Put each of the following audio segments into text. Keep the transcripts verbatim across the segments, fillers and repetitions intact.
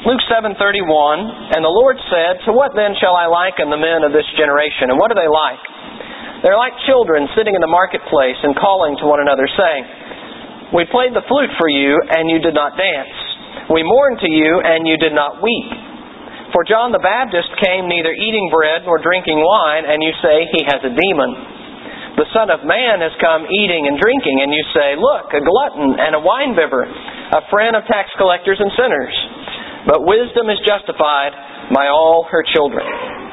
Luke seven thirty-one, "And the Lord said, To what then shall I liken the men of this generation? And what are they like? They're like children sitting in the marketplace and calling to one another, saying, We played the flute for you, and you did not dance. We mourned to you, and you did not weep. For John the Baptist came neither eating bread nor drinking wine, and you say, He has a demon. The Son of Man has come eating and drinking, and you say, Look, a glutton and a winebibber, a friend of tax collectors and sinners. But wisdom is justified by all her children."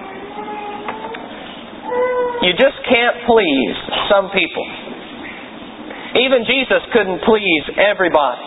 You just can't please some people. Even Jesus couldn't please everybody.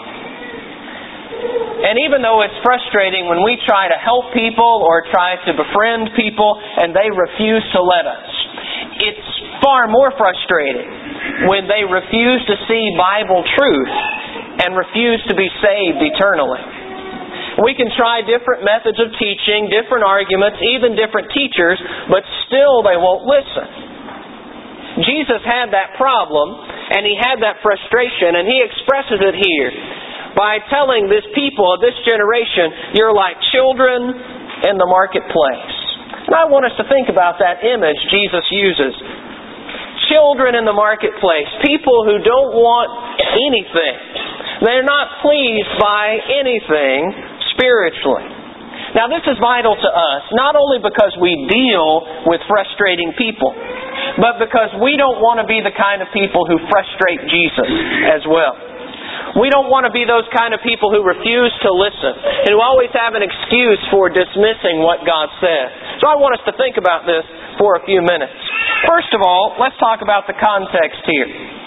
And even though it's frustrating when we try to help people or try to befriend people and they refuse to let us, it's far more frustrating when they refuse to see Bible truth and refuse to be saved eternally. We can try different methods of teaching, different arguments, even different teachers, but still they won't listen. Jesus had that problem, and He had that frustration, and He expresses it here by telling this people of this generation, you're like children in the marketplace. And I want us to think about that image Jesus uses. Children in the marketplace, people who don't want anything. They're not pleased by anything spiritually. Now this is vital to us, not only because we deal with frustrating people, but because we don't want to be the kind of people who frustrate Jesus as well. We don't want to be those kind of people who refuse to listen and who always have an excuse for dismissing what God says. So I want us to think about this for a few minutes. First of all, let's talk about the context here.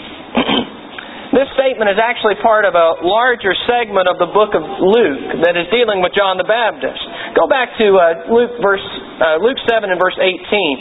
This statement is actually part of a larger segment of the book of Luke that is dealing with John the Baptist. Go back to uh, Luke verse uh, Luke seven and verse eighteen.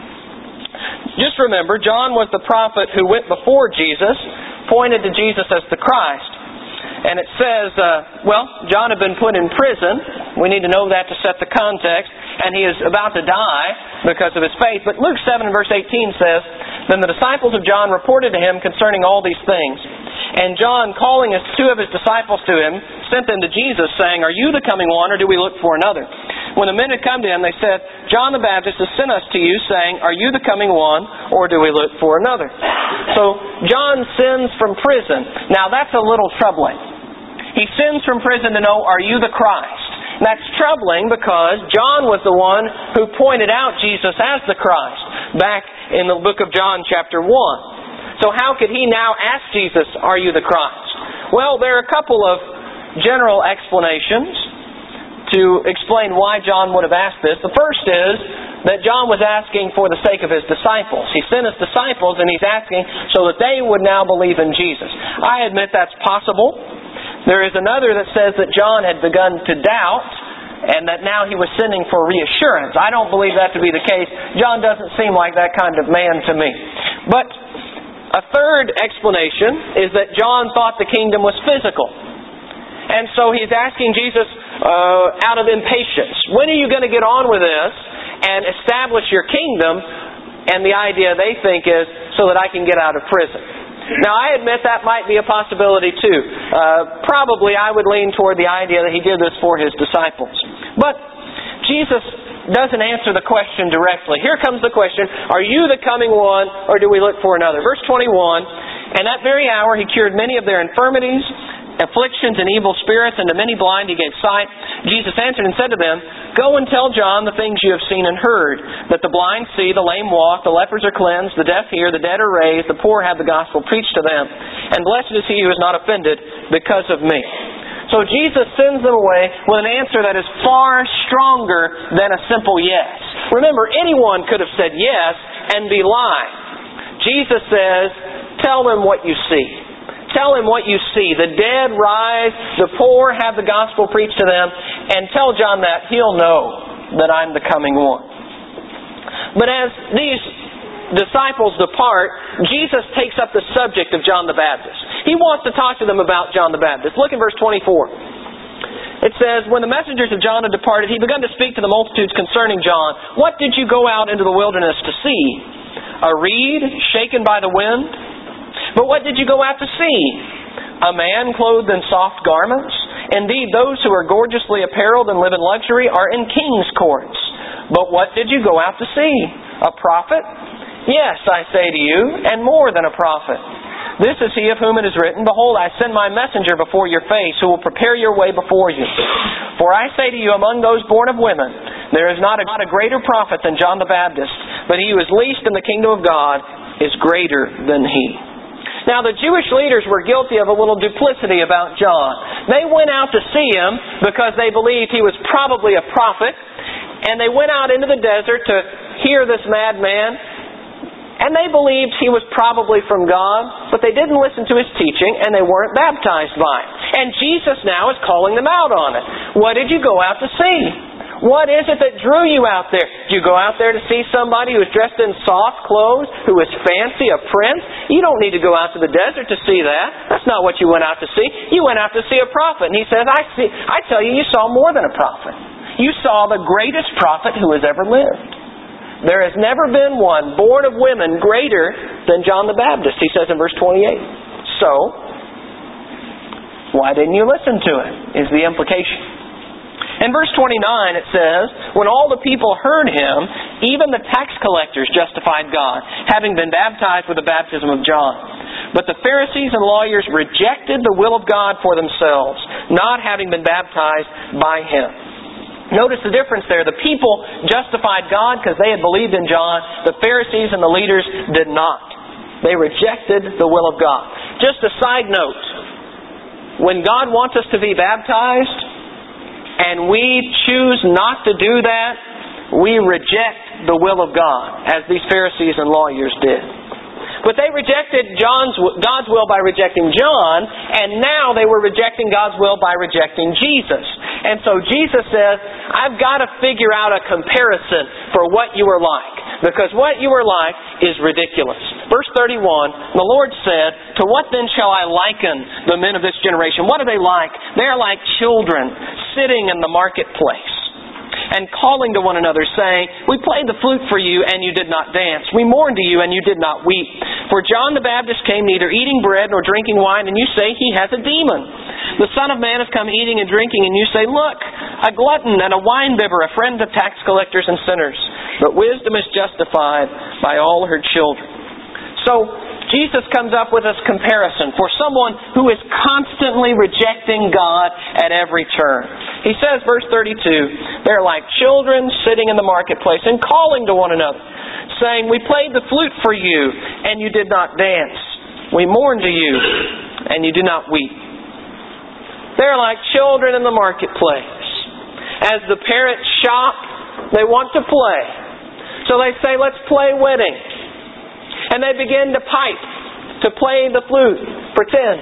Just remember, John was the prophet who went before Jesus, pointed to Jesus as the Christ. And it says, uh, well, John had been put in prison. We need to know that to set the context. And he is about to die because of his faith. But Luke seven and verse eighteen says, "Then the disciples of John reported to him concerning all these things. And John, calling his two of his disciples to him, sent them to Jesus, saying, Are you the coming one, or do we look for another? When the men had come to him, they said, John the Baptist has sent us to you, saying, Are you the coming one, or do we look for another? So John sends from prison. Now that's a little troubling. He sends from prison to know, are you the Christ? And that's troubling because John was the one who pointed out Jesus as the Christ back in the book of John chapter one. So how could he now ask Jesus, are you the Christ? Well, there are a couple of general explanations to explain why John would have asked this. The first is that John was asking for the sake of his disciples. He sent his disciples and he's asking so that they would now believe in Jesus. I admit that's possible. There is another that says that John had begun to doubt and that now he was sending for reassurance. I don't believe that to be the case. John doesn't seem like that kind of man to me. But a third explanation is that John thought the kingdom was physical. And so he's asking Jesus uh, out of impatience, when are you going to get on with this and establish your kingdom? And the idea they think is so that I can get out of prison. Now I admit that might be a possibility too. Uh, probably I would lean toward the idea that he did this for his disciples. But Jesus doesn't answer the question directly. Here comes the question, are you the coming one, or do we look for another? Verse twenty-one, and that very hour he cured many of their infirmities, afflictions and evil spirits, and to many blind he gave sight. Jesus answered and said to them, Go and tell John the things you have seen and heard, that the blind see, the lame walk, the lepers are cleansed, the deaf hear, the dead are raised, the poor have the gospel preached to them. And blessed is he who is not offended because of me. So Jesus sends them away with an answer that is far stronger than a simple yes. Remember, anyone could have said yes and be lying. Jesus says, tell them what you see. Tell him what you see. The dead rise, the poor have the gospel preached to them, and tell John that. He'll know that I'm the coming one. But as these disciples depart, Jesus takes up the subject of John the Baptist. He wants to talk to them about John the Baptist. Look in verse twenty-four. It says, When the messengers of John had departed, he began to speak to the multitudes concerning John. What did you go out into the wilderness to see? A reed shaken by the wind? But what did you go out to see? A man clothed in soft garments? Indeed, those who are gorgeously apparelled and live in luxury are in kings' courts. But what did you go out to see? A prophet? Yes, I say to you, and more than a prophet. This is he of whom it is written, Behold, I send my messenger before your face, who will prepare your way before you. For I say to you, among those born of women, there is not a, not a greater prophet than John the Baptist, but he who is least in the kingdom of God is greater than he. Now the Jewish leaders were guilty of a little duplicity about John. They went out to see him because they believed he was probably a prophet, and they went out into the desert to hear this madman, and they believed he was probably from God, but they didn't listen to his teaching, and they weren't baptized by it. And Jesus now is calling them out on it. What did you go out to see? What is it that drew you out there? Did you go out there to see somebody who is dressed in soft clothes, who is fancy, a prince? You don't need to go out to the desert to see that. That's not what you went out to see. You went out to see a prophet. And he says, I see. I tell you, you saw more than a prophet. You saw the greatest prophet who has ever lived. There has never been one born of women greater than John the Baptist, he says in verse twenty-eight. So, why didn't you listen to it, is the implication. In verse twenty-nine it says, When all the people heard him, even the tax collectors justified God, having been baptized with the baptism of John. But the Pharisees and lawyers rejected the will of God for themselves, not having been baptized by him. Notice the difference there. The people justified God because they had believed in John. The Pharisees and the leaders did not. They rejected the will of God. Just a side note. When God wants us to be baptized and we choose not to do that, we reject the will of God, as these Pharisees and lawyers did. But they rejected John's, God's will by rejecting John, and now they were rejecting God's will by rejecting Jesus. And so Jesus says, I've got to figure out a comparison for what you are like, because what you are like is ridiculous. Verse thirty-one, the Lord said, To what then shall I liken the men of this generation? What are they like? They are like children sitting in the marketplace and calling to one another, saying, We played the flute for you, and you did not dance. We mourned to you, and you did not weep. For John the Baptist came neither eating bread nor drinking wine, and you say he has a demon. The Son of Man has come eating and drinking, and you say, Look, a glutton and a winebibber, a friend of tax collectors and sinners. But wisdom is justified by all her children. So, Jesus comes up with this comparison for someone who is constantly rejecting God at every turn. He says, verse thirty-two, They're like children sitting in the marketplace and calling to one another, saying, We played the flute for you, and you did not dance. We mourned to you, and you do not weep. They're like children in the marketplace. As the parents shop, they want to play. So they say, Let's play wedding. And they begin to pipe, to play the flute, pretend.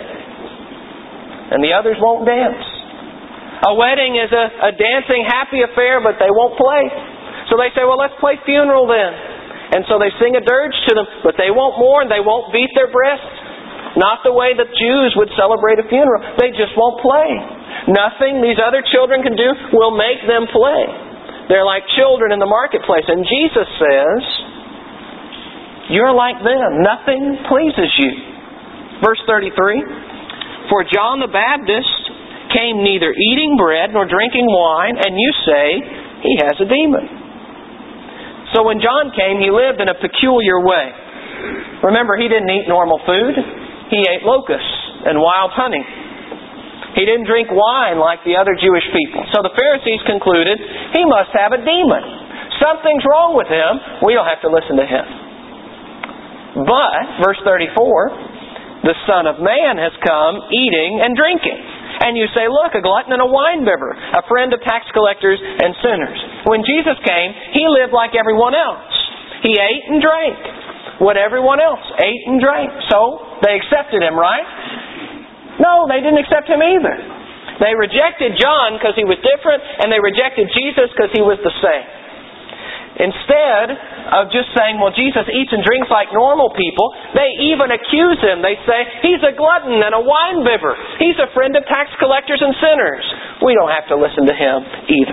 And the others won't dance. A wedding is a, a dancing, happy affair, but they won't play. So they say, well, let's play funeral then. And so they sing a dirge to them, but they won't mourn, they won't beat their breasts. Not the way that Jews would celebrate a funeral. They just won't play. Nothing these other children can do will make them play. They're like children in the marketplace. And Jesus says, You're like them. Nothing pleases you. Verse thirty-three, For John the Baptist came neither eating bread nor drinking wine, and you say he has a demon. So when John came, he lived in a peculiar way. Remember, he didn't eat normal food. He ate locusts and wild honey. He didn't drink wine like the other Jewish people. So the Pharisees concluded, he must have a demon. Something's wrong with him. We don't have to listen to him. But, verse thirty-four, the Son of Man has come eating and drinking. And you say, look, a glutton and a winebibber, a friend of tax collectors and sinners. When Jesus came, He lived like everyone else. He ate and drank what everyone else ate and drank. So, they accepted Him, right? No, they didn't accept Him either. They rejected John because he was different, and they rejected Jesus because He was the same. Instead of just saying, well, Jesus eats and drinks like normal people, they even accuse Him. They say, He's a glutton and a winebibber. He's a friend of tax collectors and sinners. We don't have to listen to Him either.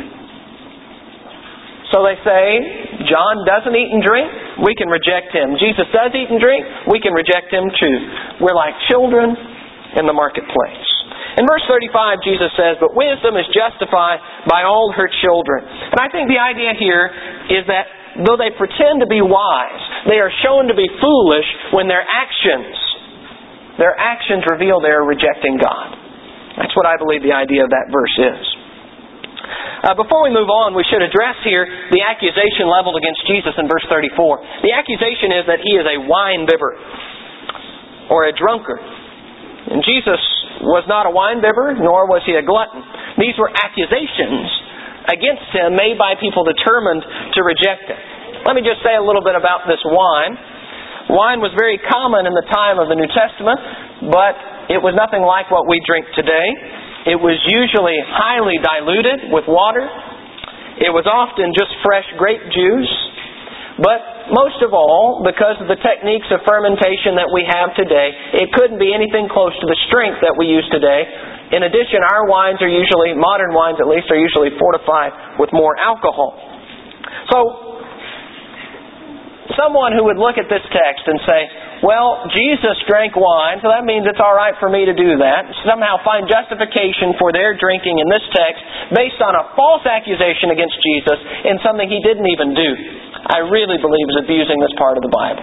So they say, John doesn't eat and drink, we can reject Him. Jesus does eat and drink, we can reject Him too. We're like children in the marketplace. In verse thirty-five, Jesus says, "But wisdom is justified by all her children." And I think the idea here is that though they pretend to be wise, they are shown to be foolish when their actions, their actions reveal they are rejecting God. That's what I believe the idea of that verse is. Uh, before we move on, we should address here the accusation leveled against Jesus in verse thirty-four. The accusation is that He is a wine bibber or a drunkard. And Jesus was not a wine bibber, nor was He a glutton. These were accusations against Him made by people determined to reject Him. Let me just say a little bit about this wine. Wine was very common in the time of the New Testament, but it was nothing like what we drink today. It was usually highly diluted with water. It was often just fresh grape juice. But most of all, because of the techniques of fermentation that we have today, it couldn't be anything close to the strength that we use today. In addition, our wines are usually, modern wines at least, are usually fortified with more alcohol. So, someone who would look at this text and say, well, Jesus drank wine, so that means it's all right for me to do that, somehow find justification for their drinking in this text based on a false accusation against Jesus in something He didn't even do, I really believe is abusing this part of the Bible.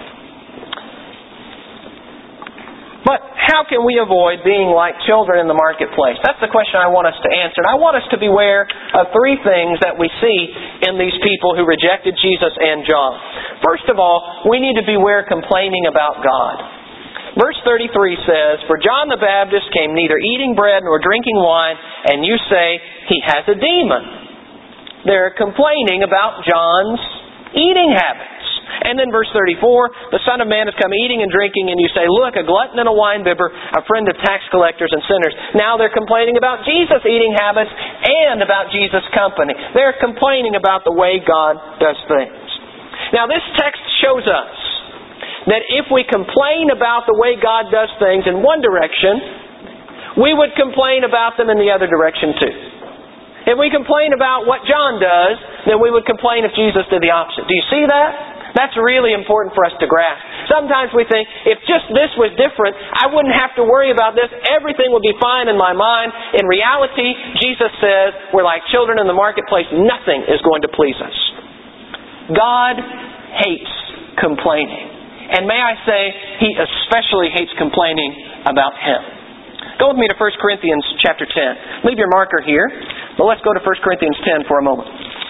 But how can we avoid being like children in the marketplace? That's the question I want us to answer. And I want us to beware of three things that we see in these people who rejected Jesus and John. First of all, we need to beware complaining about God. Verse thirty-three says, "For John the Baptist came neither eating bread nor drinking wine, and you say, he has a demon." They're complaining about John's eating habits. And then verse thirty-four, "The Son of Man has come eating and drinking, and you say, look, a glutton and a winebibber, a friend of tax collectors and sinners." Now they're complaining about Jesus' eating habits and about Jesus' company. They're complaining about the way God does things. Now this text shows us that if we complain about the way God does things in one direction, we would complain about them in the other direction too. If we complain about what John does, then we would complain if Jesus did the opposite. Do you see that? That's really important for us to grasp. Sometimes we think, if just this was different, I wouldn't have to worry about this. Everything would be fine in my mind. In reality, Jesus says, we're like children in the marketplace. Nothing is going to please us. God hates complaining. And may I say, He especially hates complaining about Him. Go with me to First Corinthians chapter ten. Leave your marker here, but let's go to First Corinthians ten for a moment.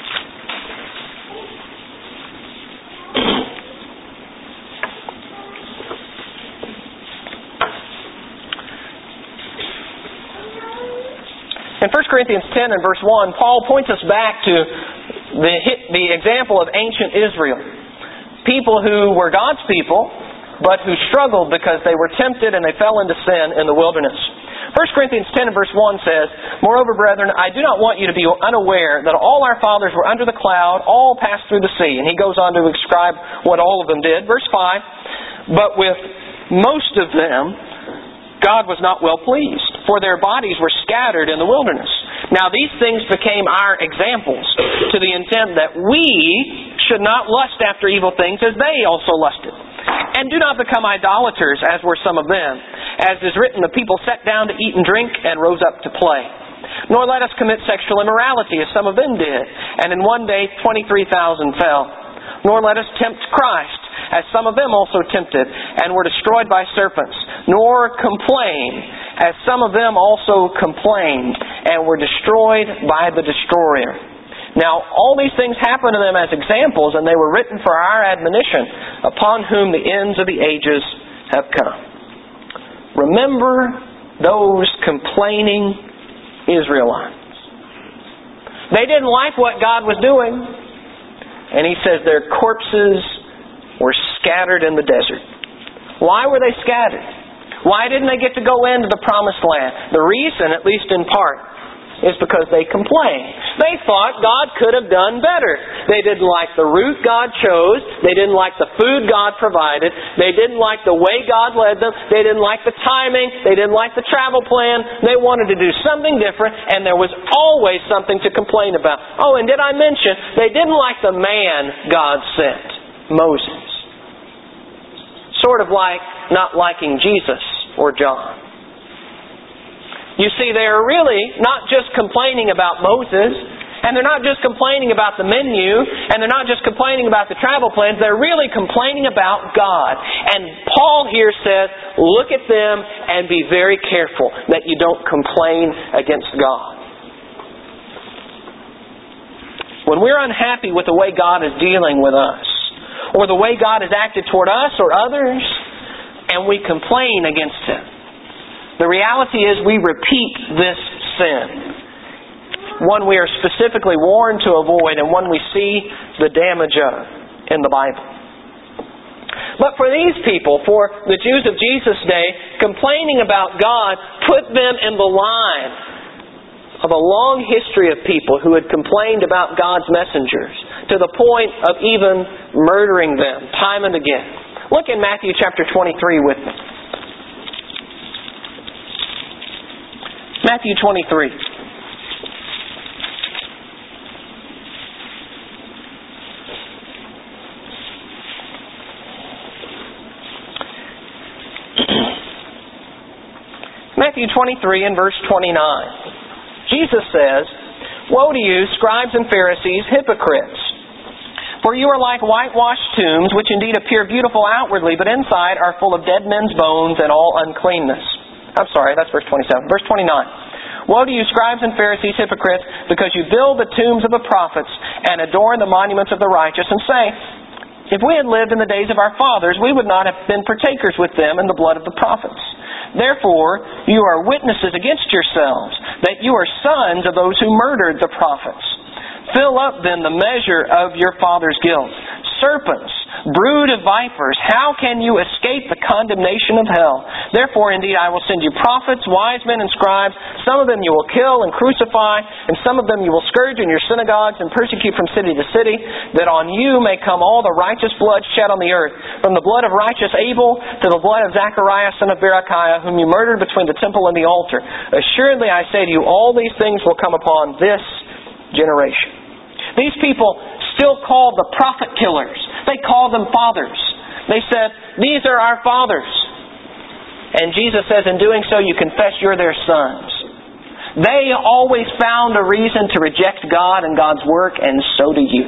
In First Corinthians ten and verse one, Paul points us back to the, the example of ancient Israel. People who were God's people, but who struggled because they were tempted and they fell into sin in the wilderness. First Corinthians ten and verse one says, "Moreover, brethren, I do not want you to be unaware that all our fathers were under the cloud, all passed through the sea." And he goes on to describe what all of them did. Verse five, "But with most of them God was not well pleased, for their bodies were scattered in the wilderness. Now these things became our examples, to the intent that we should not lust after evil things as they also lusted. And do not become idolaters, as were some of them. As is written, the people sat down to eat and drink, and rose up to play. Nor let us commit sexual immorality, as some of them did. And in one day twenty-three thousand fell. Nor let us tempt Christ, as some of them also tempted, and were destroyed by serpents. Nor complain, as some of them also complained, and were destroyed by the destroyer. Now, all these things happened to them as examples, and they were written for our admonition, upon whom the ends of the ages have come." Remember those complaining Israelites. They didn't like what God was doing. And He says their corpses were scattered in the desert. Why were they scattered? Why didn't they get to go into the promised land? The reason, at least in part, is because they complained. They thought God could have done better. They didn't like the route God chose. They didn't like the food God provided. They didn't like the way God led them. They didn't like the timing. They didn't like the travel plan. They wanted to do something different, and there was always something to complain about. Oh, and did I mention, they didn't like the man God sent, Moses. Sort of like not liking Jesus or John. You see, they are really not just complaining about Moses, and they're not just complaining about the menu, and they're not just complaining about the travel plans, they're really complaining about God. And Paul here says, look at them and be very careful that you don't complain against God. When we're unhappy with the way God is dealing with us, or the way God has acted toward us or others, and we complain against Him, the reality is we repeat this sin. One we are specifically warned to avoid, and one we see the damage of in the Bible. But for these people, for the Jews of Jesus' day, complaining about God put them in the line of a long history of people who had complained about God's messengers to the point of even murdering them time and again. Look in Matthew chapter twenty-three with me. Matthew twenty-three. Matthew twenty-three and verse twenty-nine. Jesus says, "Woe to you, scribes and Pharisees, hypocrites! For you are like whitewashed tombs, which indeed appear beautiful outwardly, but inside are full of dead men's bones and all uncleanness." I'm sorry, that's verse twenty-seven. Verse twenty-nine. "Woe to you, scribes and Pharisees, hypocrites, because you build the tombs of the prophets and adorn the monuments of the righteous, and say, if we had lived in the days of our fathers, we would not have been partakers with them in the blood of the prophets. Therefore, you are witnesses against yourselves, that you are sons of those who murdered the prophets. Fill up then the measure of your father's guilt. Serpents, brood of vipers, how can you escape the condemnation of hell? Therefore, indeed, I will send you prophets, wise men, and scribes. Some of them you will kill and crucify, and some of them you will scourge in your synagogues and persecute from city to city, that on you may come all the righteous blood shed on the earth, from the blood of righteous Abel to the blood of Zachariah, son of Berechiah, whom you murdered between the temple and the altar. Assuredly, I say to you, all these things will come upon this generation." These people still called the prophet killers. They called them fathers. They said, these are our fathers. And Jesus says, in doing so, you confess you're their sons. They always found a reason to reject God and God's work, and so do you.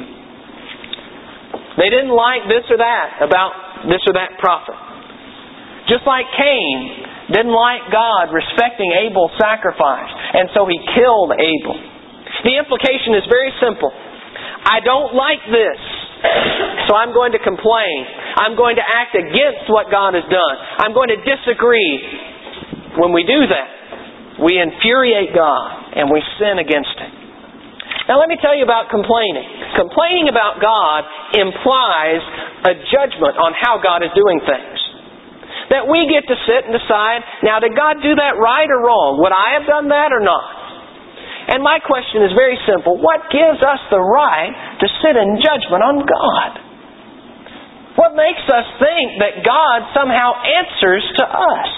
They didn't like this or that about this or that prophet. Just like Cain didn't like God respecting Abel's sacrifice, and so he killed Abel. The implication is very simple. I don't like this, so I'm going to complain. I'm going to act against what God has done. I'm going to disagree. When we do that, we infuriate God and we sin against Him. Now let me tell you about complaining. Complaining about God implies a judgment on how God is doing things. That we get to sit and decide, now did God do that right or wrong? Would I have done that or not? And my question is very simple. What gives us the right to sit in judgment on God? What makes us think that God somehow answers to us?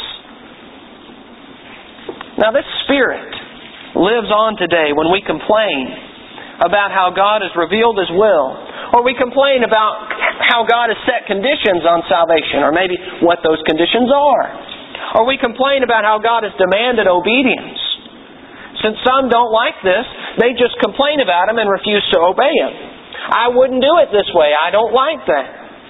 Now this spirit lives on today when we complain about how God has revealed His will, or we complain about how God has set conditions on salvation, or maybe what those conditions are. Or we complain about how God has demanded obedience. Since some don't like this, they just complain about Him and refuse to obey Him. I wouldn't do it this way. I don't like that.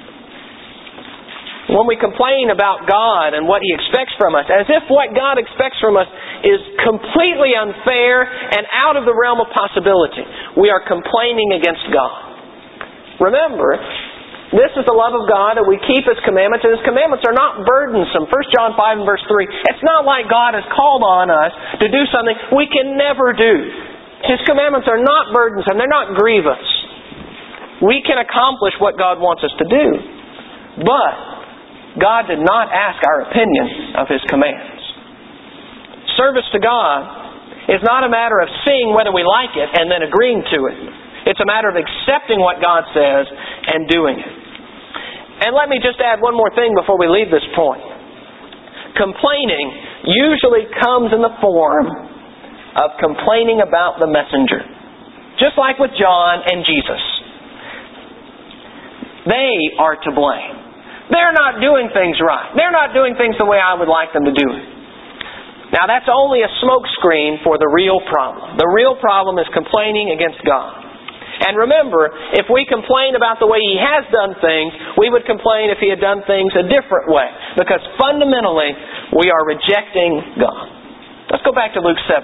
When we complain about God and what He expects from us, as if what God expects from us is completely unfair and out of the realm of possibility, we are complaining against God. Remember, this is the love of God, that we keep His commandments, and His commandments are not burdensome. First John five and verse three. It's not like God has called on us to do something we can never do. His commandments are not burdensome. They're not grievous. We can accomplish what God wants us to do. But God did not ask our opinion of His commands. Service to God is not a matter of seeing whether we like it and then agreeing to it. It's a matter of accepting what God says and doing it. And let me just add one more thing before we leave this point. Complaining usually comes in the form of complaining about the messenger. Just like with John and Jesus. They are to blame. They're not doing things right. They're not doing things the way I would like them to do it. Now that's only a smokescreen for the real problem. The real problem is complaining against God. And remember, if we complain about the way He has done things, we would complain if He had done things a different way. Because fundamentally, we are rejecting God. Let's go back to Luke seven.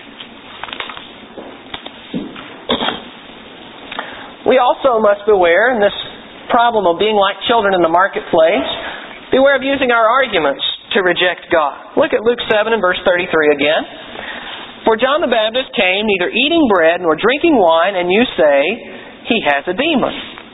We also must beware in this problem of being like children in the marketplace, beware of using our arguments to reject God. Look at Luke seven and verse thirty-three again. For John the Baptist came neither eating bread nor drinking wine, and you say, he has a demon.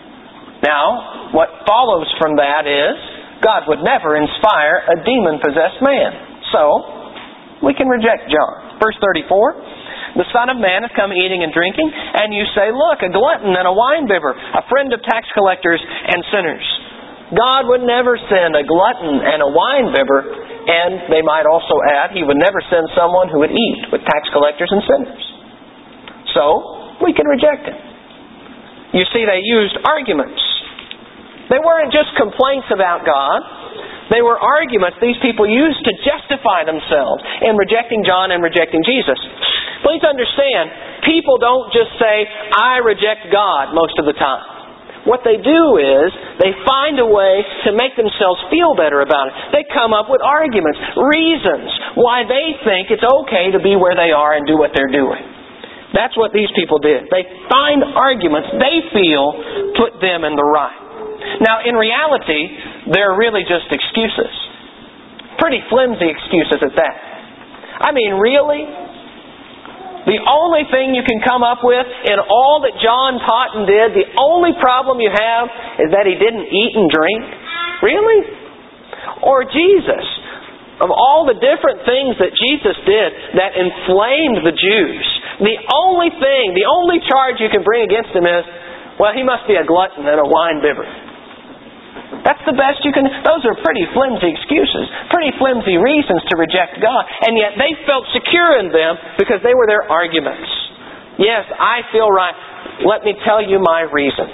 Now, what follows from that is, God would never inspire a demon-possessed man. So, we can reject John. Verse thirty-four, the Son of Man has come eating and drinking, and you say, look, a glutton and a winebibber, a friend of tax collectors and sinners. God would never send a glutton and a winebibber, and they might also add, He would never send someone who would eat with tax collectors and sinners. So, we can reject Him. You see, they used arguments. They weren't just complaints about God. They were arguments these people used to justify themselves in rejecting John and rejecting Jesus. Please understand, people don't just say, I reject God most of the time. What they do is, they find a way to make themselves feel better about it. They come up with arguments, reasons why they think it's okay to be where they are and do what they're doing. That's what these people did. They find arguments they feel put them in the right. Now, in reality, they're really just excuses. Pretty flimsy excuses at that. I mean, really? The only thing you can come up with in all that John taught and did, the only problem you have is that He didn't eat and drink? Really? Or Jesus. Of all the different things that Jesus did that inflamed the Jews, the only thing, the only charge you can bring against Him is, well, He must be a glutton and a winebibber. That's the best you can... Those are pretty flimsy excuses, pretty flimsy reasons to reject God. And yet they felt secure in them because they were their arguments. Yes, I feel right. Let me tell you my reasons.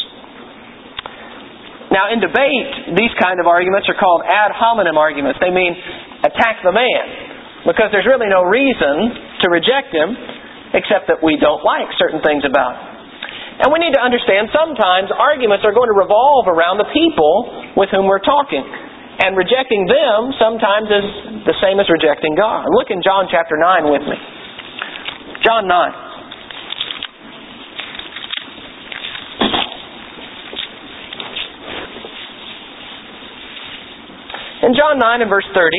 Now in debate, these kind of arguments are called ad hominem arguments. They mean attack the man. Because there's really no reason to reject him except that we don't like certain things about him. And we need to understand sometimes arguments are going to revolve around the people with whom we're talking. And rejecting them sometimes is the same as rejecting God. Look in John chapter nine with me. John nine. In John nine and verse thirty,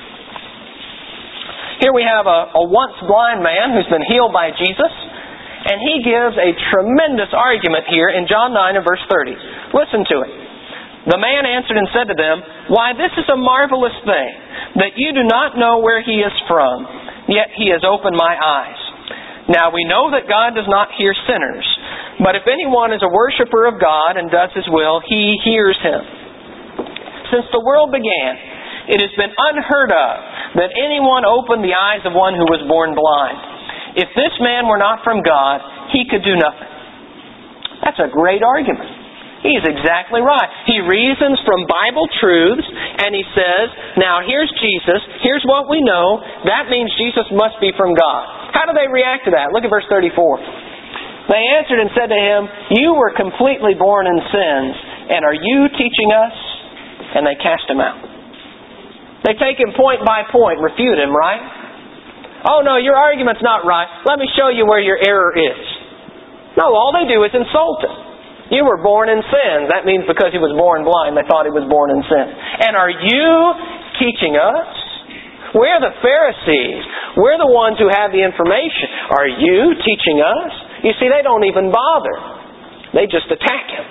here we have a, a once blind man who's been healed by Jesus. And he gives a tremendous argument here in John nine and verse thirty. Listen to it. The man answered and said to them, why, this is a marvelous thing, that you do not know where He is from, yet He has opened my eyes. Now we know that God does not hear sinners, but if anyone is a worshiper of God and does His will, He hears him. Since the world began, it has been unheard of that anyone opened the eyes of one who was born blind. If this man were not from God, he could do nothing. That's a great argument. He's exactly right. He reasons from Bible truths, and he says, now here's Jesus, here's what we know, that means Jesus must be from God. How do they react to that? Look at verse thirty-four. They answered and said to him, you were completely born in sins, and are you teaching us? And they cast him out. They take him point by point, refute him, right? Oh no, your argument's not right. Let me show you where your error is. No, all they do is insult him. You were born in sin. That means because he was born blind, they thought he was born in sin. And are you teaching us? We're the Pharisees. We're the ones who have the information. Are you teaching us? You see, they don't even bother. They just attack him.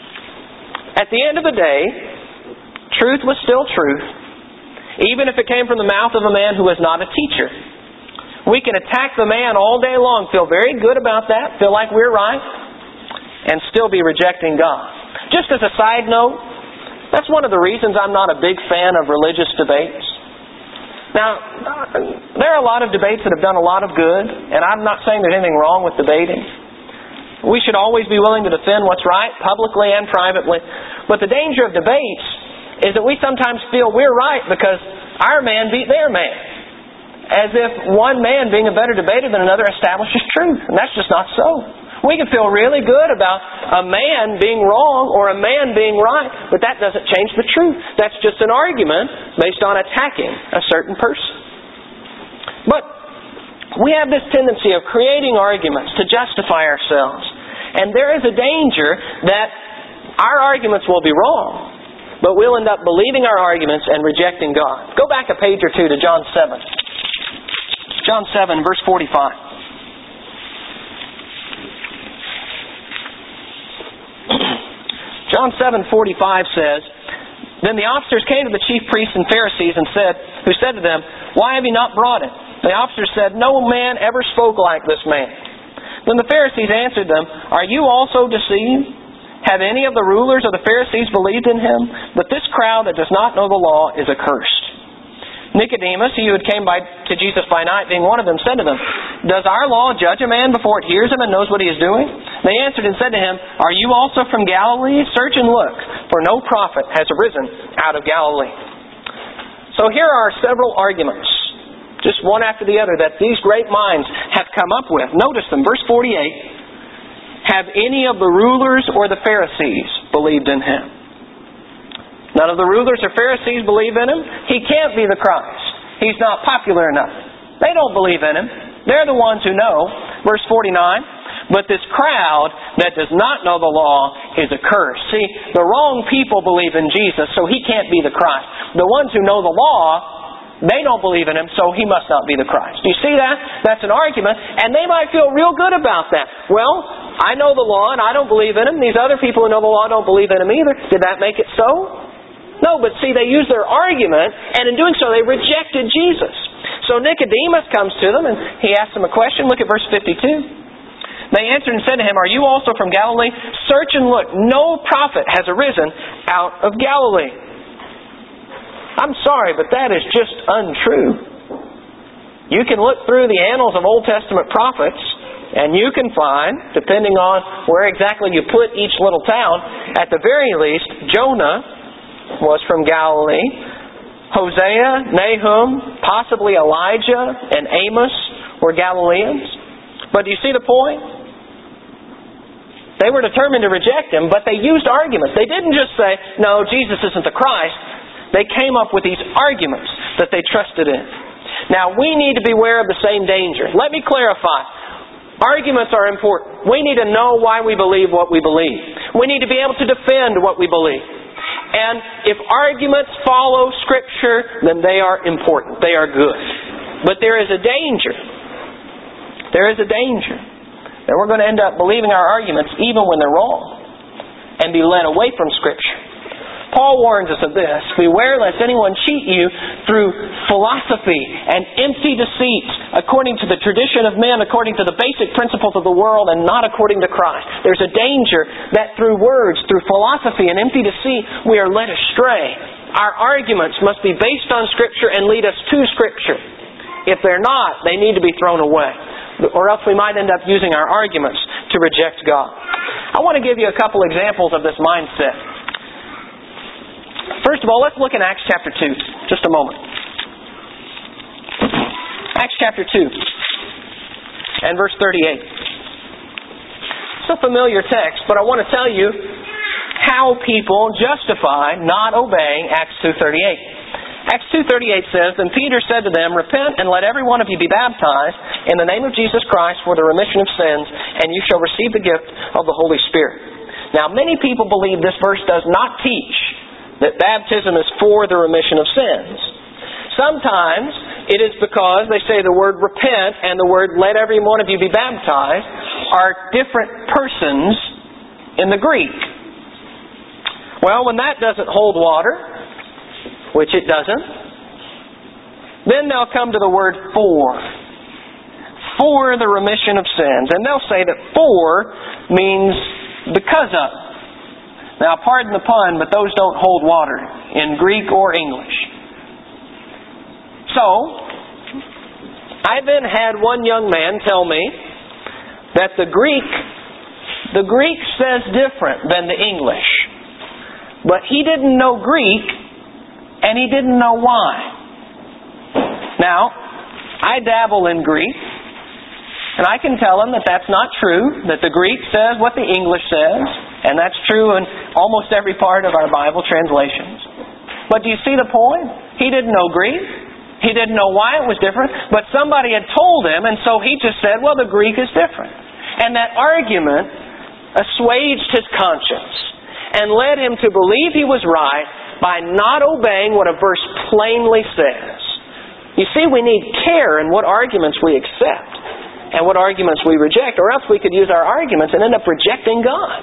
At the end of the day, truth was still truth, even if it came from the mouth of a man who was not a teacher. We can attack the man all day long, feel very good about that, feel like we're right, and still be rejecting God. Just as a side note, that's one of the reasons I'm not a big fan of religious debates. Now, there are a lot of debates that have done a lot of good, and I'm not saying there's anything wrong with debating. We should always be willing to defend what's right, publicly and privately. But the danger of debates is that we sometimes feel we're right because our man beat their man. as if one man being a better debater than another establishes truth. And that's just not so. We can feel really good about a man being wrong or a man being right, but that doesn't change the truth. That's just an argument based on attacking a certain person. But we have this tendency of creating arguments to justify ourselves. And there is a danger that our arguments will be wrong, but we'll end up believing our arguments and rejecting God. Go back a page or two to John seven. John seven, verse forty-five. John seven forty-five says, "Then the officers came to the chief priests and Pharisees and said, who said to them, 'Why have you not brought him?' The officers said, 'No man ever spoke like this man.' Then the Pharisees answered them, 'Are you also deceived? Have any of the rulers of the Pharisees believed in him? But this crowd that does not know the law is accursed.' Nicodemus, he who had came by, to Jesus by night, being one of them, said to them, 'Does our law judge a man before it hears him and knows what he is doing?' They answered and said to him, 'Are you also from Galilee? Search and look, for no prophet has arisen out of Galilee.'" So here are several arguments, just one after the other, that these great minds have come up with. Notice them. Verse forty-eight, "Have any of the rulers or the Pharisees believed in him?" None of the rulers or Pharisees believe in him. He can't be the Christ. He's not popular enough. They don't believe in him. They're the ones who know. Verse forty-nine, "But this crowd that does not know the law is accursed." See, the wrong people believe in Jesus, so he can't be the Christ. The ones who know the law, they don't believe in him, so he must not be the Christ. Do you see that? That's an argument, and they might feel real good about that. Well, I know the law, and I don't believe in him. These other people who know the law don't believe in him either. Did that make it so? No, but see, they used their argument, and in doing so, they rejected Jesus. So Nicodemus comes to them, and he asks them a question. Look at verse fifty-two. They answered and said to him, "Are you also from Galilee? Search and look. No prophet has arisen out of Galilee." I'm sorry, but that is just untrue. You can look through the annals of Old Testament prophets, and you can find, depending on where exactly you put each little town, at the very least, Jonah was from Galilee. Hosea, Nahum, possibly Elijah, and Amos were Galileans. But do you see the point? They were determined to reject him, but they used arguments. They didn't just say, "No, Jesus isn't the Christ." They came up with these arguments that they trusted in. Now, we need to beware of the same danger. Let me clarify. Arguments are important. We need to know why we believe what we believe. We need to be able to defend what we believe. And if arguments follow Scripture, then they are important. They are good. But there is a danger. There is a danger that we're going to end up believing our arguments even when they're wrong and be led away from Scripture. Paul warns us of this. "Beware lest anyone cheat you through philosophy and empty deceits, according to the tradition of men, according to the basic principles of the world, and not according to Christ." There's a danger that through words, through philosophy and empty deceit, we are led astray. Our arguments must be based on Scripture and lead us to Scripture. If they're not, they need to be thrown away. Or else we might end up using our arguments to reject God. I want to give you a couple examples of this mindset. First of all, let's look in Acts chapter two. Just a moment. Acts chapter two and verse thirty-eight. It's a familiar text, but I want to tell you how people justify not obeying Acts two thirty-eight. Acts two thirty-eight says, "Then Peter said to them, 'Repent and let every one of you be baptized in the name of Jesus Christ for the remission of sins, and you shall receive the gift of the Holy Spirit.'" Now, many people believe this verse does not teach that baptism is for the remission of sins. Sometimes it is because they say the word repent and the word let every one of you be baptized are different persons in the Greek. Well, when that doesn't hold water, which it doesn't, then they'll come to the word for. For the remission of sins. And they'll say that for means because of. Now, pardon the pun, but those don't hold water in Greek or English. So, I then had one young man tell me that the Greek, the Greek says different than the English. But he didn't know Greek, and he didn't know why. Now, I dabble in Greek, and I can tell him that that's not true, that the Greek says what the English says, and that's true in almost every part of our Bible translations. But do you see the point? He didn't know Greek. He didn't know why it was different, but somebody had told him, and so he just said, well, the Greek is different. And that argument assuaged his conscience and led him to believe he was right by not obeying what a verse plainly says. You see, we need care in what arguments we accept and what arguments we reject, or else we could use our arguments and end up rejecting God.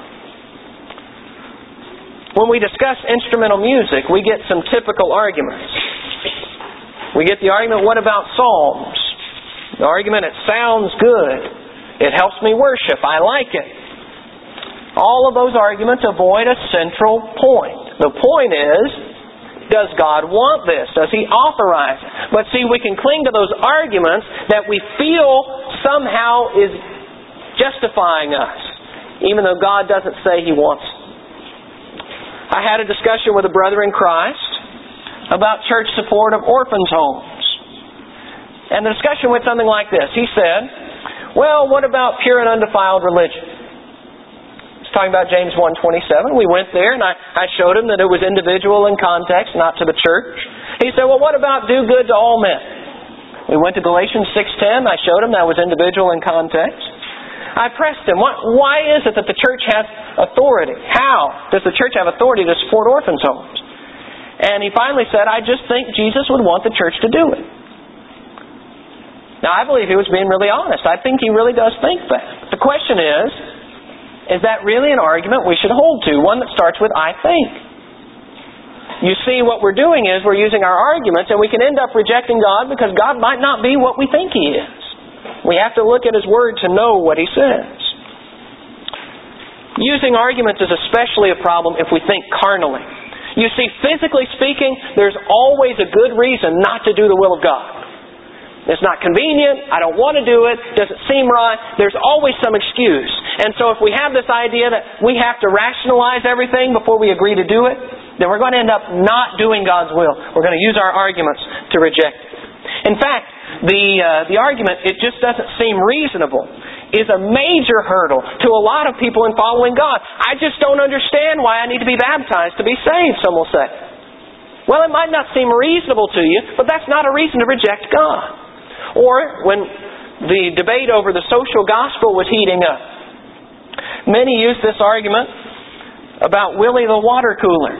When we discuss instrumental music, we get some typical arguments. We get the argument, what about psalms? The argument, it sounds good. It helps me worship. I like it. All of those arguments avoid a central point. The point is, does God want this? Does He authorize it? But see, we can cling to those arguments that we feel somehow is justifying us, even though God doesn't say He wants it. I had a discussion with a brother in Christ about church support of orphans' homes. And the discussion went something like this. He said, well, what about pure and undefiled religion? Talking about James one twenty-seven. We went there and I, I showed him that it was individual in context, not to the church. He said, well, what about do good to all men? We went to Galatians six ten. I showed him that was individual in context. I pressed him, why, why is it that the church has authority? How does the church have authority to support orphans' homes? And he finally said, I just think Jesus would want the church to do it. Now, I believe he was being really honest. I think he really does think that. The question is, is that really an argument we should hold to? One that starts with, I think. You see, what we're doing is we're using our arguments and we can end up rejecting God because God might not be what we think He is. We have to look at His Word to know what He says. Using arguments is especially a problem if we think carnally. You see, physically speaking, there's always a good reason not to do the will of God. It's not convenient, I don't want to do it, doesn't seem right, there's always some excuse. And so if we have this idea that we have to rationalize everything before we agree to do it, then we're going to end up not doing God's will. We're going to use our arguments to reject it. In fact, the, uh, the argument, it just doesn't seem reasonable, is a major hurdle to a lot of people in following God. I just don't understand why I need to be baptized to be saved, some will say. Well, it might not seem reasonable to you, but that's not a reason to reject God. Or when the debate over the social gospel was heating up, many used this argument about Willie the water cooler.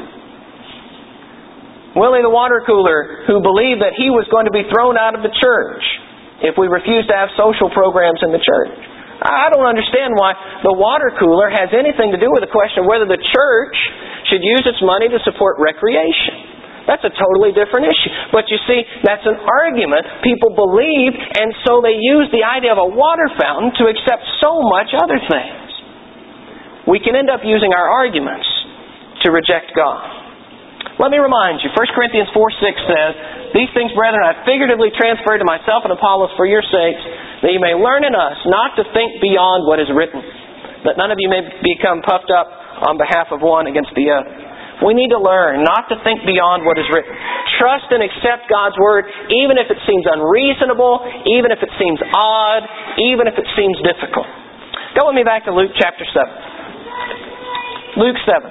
Willie the water cooler, who believed that he was going to be thrown out of the church if we refused to have social programs in the church. I don't understand why the water cooler has anything to do with the question of whether the church should use its money to support recreation. That's a totally different issue. But you see, that's an argument people believe, and so they use the idea of a water fountain to accept so much other things. We can end up using our arguments to reject God. Let me remind you, First Corinthians four six says, these things, brethren, I figuratively transferred to myself and Apollos for your sakes, that you may learn in us not to think beyond what is written, that none of you may become puffed up on behalf of one against the other. We need to learn not to think beyond what is written. Trust and accept God's Word even if it seems unreasonable, even if it seems odd, even if it seems difficult. Go with me back to Luke chapter seven. Luke seven.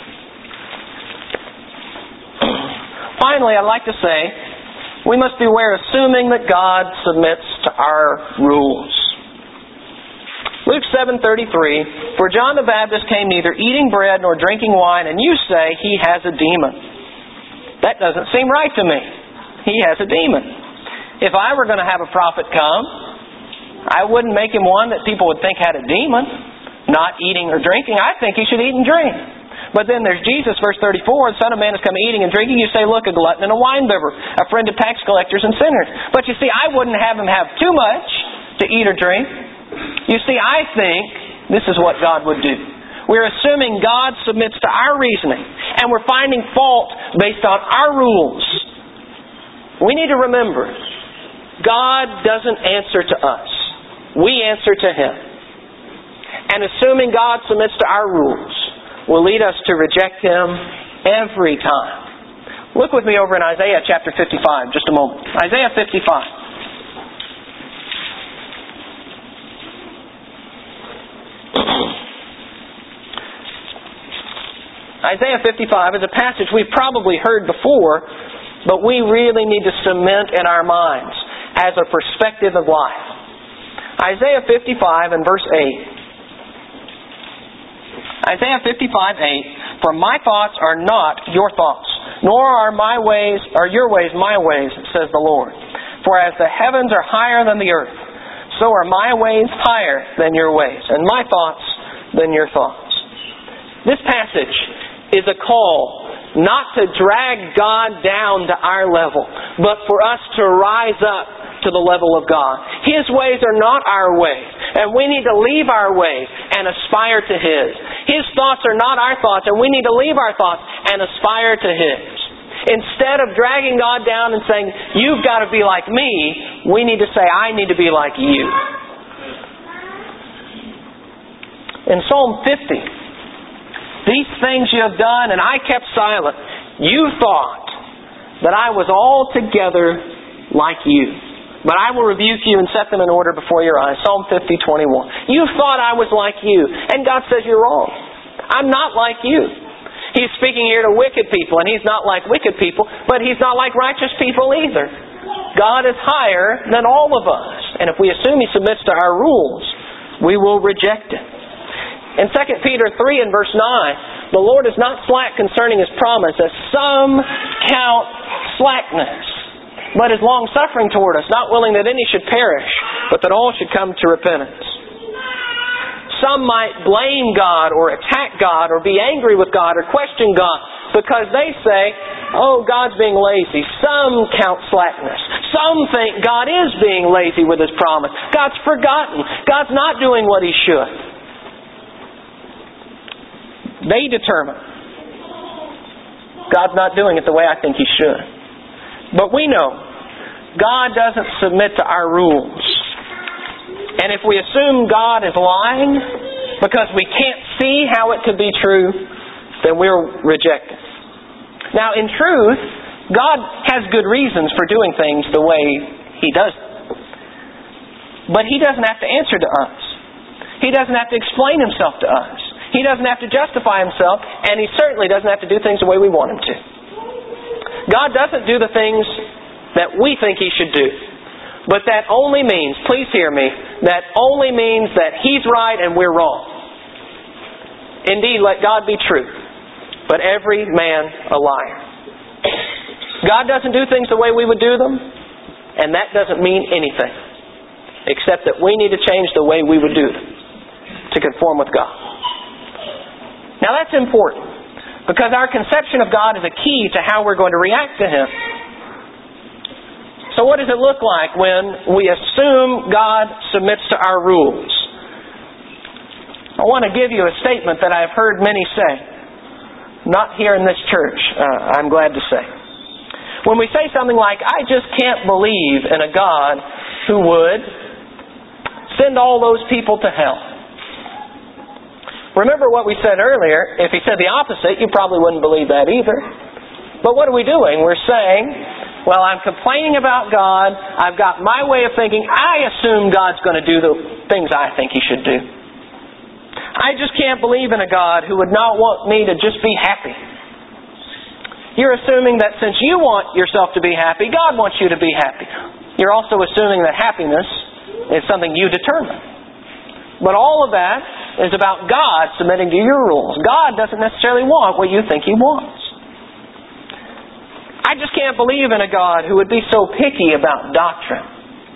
Finally, I'd like to say, we must beware assuming that God submits to our rules. Luke seven thirty-three, for John the Baptist came neither eating bread nor drinking wine, and you say he has a demon. That doesn't seem right to me. He has a demon. If I were going to have a prophet come, I wouldn't make him one that people would think had a demon, not eating or drinking. I think he should eat and drink. But then there's Jesus, verse thirty-four, the Son of Man is come eating and drinking. You say, look, a glutton and a winebibber, a friend of tax collectors and sinners. But you see, I wouldn't have him have too much to eat or drink. You see, I think this is what God would do. We're assuming God submits to our reasoning, and we're finding fault based on our rules. We need to remember, God doesn't answer to us. We answer to Him. And assuming God submits to our rules will lead us to reject Him every time. Look with me over in Isaiah chapter fifty-five, just a moment. Isaiah fifty-five. Isaiah fifty-five is a passage we've probably heard before, but we really need to cement in our minds as a perspective of life. Isaiah fifty-five and verse eight. Isaiah fifty-five, eight. For my thoughts are not your thoughts, nor are my ways, or your ways my ways, says the Lord. For as the heavens are higher than the earth, so are my ways higher than your ways, and my thoughts than your thoughts. This passage is a call not to drag God down to our level, but for us to rise up to the level of God. His ways are not our ways, and we need to leave our ways and aspire to His. His thoughts are not our thoughts, and we need to leave our thoughts and aspire to His. Instead of dragging God down and saying, you've got to be like me, we need to say, I need to be like you. In Psalm fifty, these things you have done, and I kept silent. You thought that I was altogether like you, but I will rebuke you and set them in order before your eyes. Psalm fifty, twenty-one. You thought I was like you, and God says you're wrong. I'm not like you. He's speaking here to wicked people, and He's not like wicked people, but He's not like righteous people either. God is higher than all of us, and if we assume He submits to our rules, we will reject it. In Second Peter three and verse nine, the Lord is not slack concerning His promise, as some count slackness, but is long-suffering toward us, not willing that any should perish, but that all should come to repentance. Some might blame God or attack God or be angry with God or question God because they say, oh, God's being lazy. Some count slackness. Some think God is being lazy with His promise. God's forgotten. God's not doing what He should. They determine God's not doing it the way I think He should. But we know God doesn't submit to our rules. And if we assume God is lying because we can't see how it could be true, then we'll reject it. Now, in truth, God has good reasons for doing things the way He does them. But He doesn't have to answer to us. He doesn't have to explain Himself to us. He doesn't have to justify Himself, and He certainly doesn't have to do things the way we want Him to. God doesn't do the things that we think He should do. But that only means, please hear me, that only means that He's right and we're wrong. Indeed, let God be true, but every man a liar. God doesn't do things the way we would do them, and that doesn't mean anything, except that we need to change the way we would do them to conform with God. Now that's important, because our conception of God is a key to how we're going to react to Him. So what does it look like when we assume God submits to our rules? I want to give you a statement that I've heard many say. Not here in this church, uh, I'm glad to say. When we say something like, I just can't believe in a God who would send all those people to hell. Remember what we said earlier. If He said the opposite, you probably wouldn't believe that either. But what are we doing? We're saying, well, I'm complaining about God. I've got my way of thinking. I assume God's going to do the things I think He should do. I just can't believe in a God who would not want me to just be happy. You're assuming that since you want yourself to be happy, God wants you to be happy. You're also assuming that happiness is something you determine. But all of that is about God submitting to your rules. God doesn't necessarily want what you think He wants. I just can't believe in a God who would be so picky about doctrine.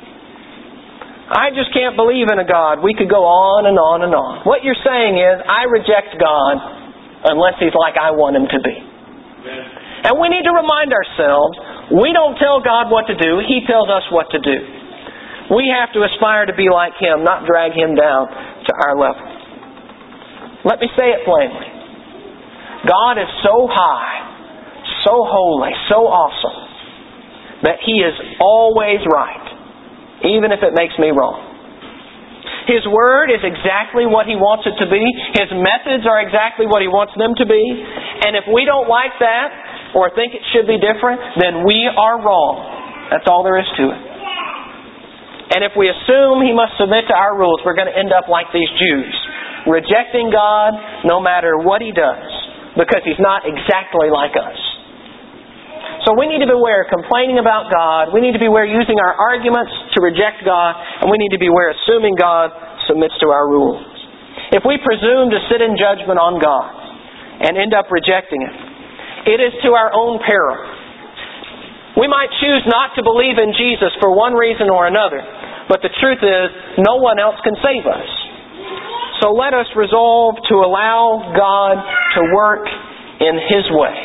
I just can't believe in a God. We could go on and on and on. What you're saying is, I reject God unless He's like I want Him to be. And we need to remind ourselves, we don't tell God what to do. He tells us what to do. We have to aspire to be like Him, not drag Him down to our level. Let me say it plainly. God is so high, so holy, so awesome, that He is always right, even if it makes me wrong. His Word is exactly what He wants it to be. His methods are exactly what He wants them to be. And if we don't like that, or think it should be different, then we are wrong. That's all there is to it. And if we assume He must submit to our rules, we're going to end up like these Jews, rejecting God no matter what He does, because He's not exactly like us. So we need to beware complaining about God. We need to beware using our arguments to reject God. And we need to beware assuming God submits to our rules. If we presume to sit in judgment on God and end up rejecting Him, it is to our own peril. We might choose not to believe in Jesus for one reason or another, but the truth is, no one else can save us. So let us resolve to allow God to work in His way.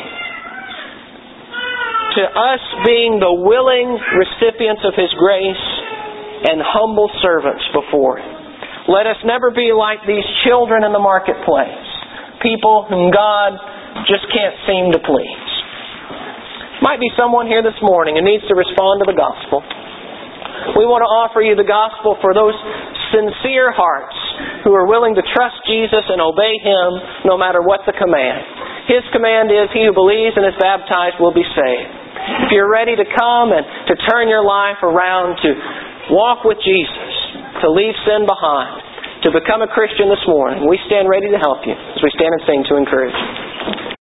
To us being the willing recipients of His grace and humble servants before Him. Let us never be like these children in the marketplace, people whom God just can't seem to please. Might be someone here this morning who needs to respond to the gospel. We want to offer you the gospel for those sincere hearts who are willing to trust Jesus and obey Him no matter what the command. His command is, he who believes and is baptized will be saved. If you're ready to come and to turn your life around, to walk with Jesus, to leave sin behind, to become a Christian this morning, we stand ready to help you as we stand and sing to encourage you.